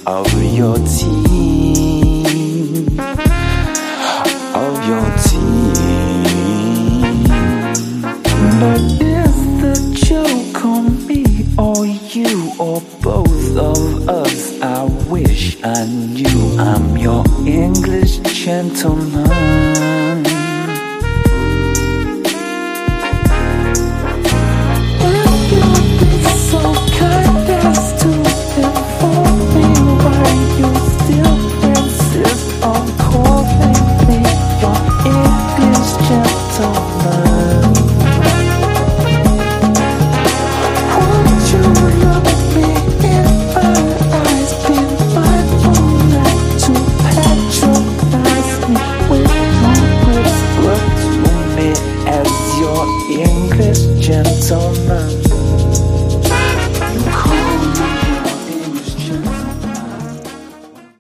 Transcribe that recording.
of your team, of your team. But is the joke on me or you or both of us? I wish I knew I'm your English gentleman. English gentleman.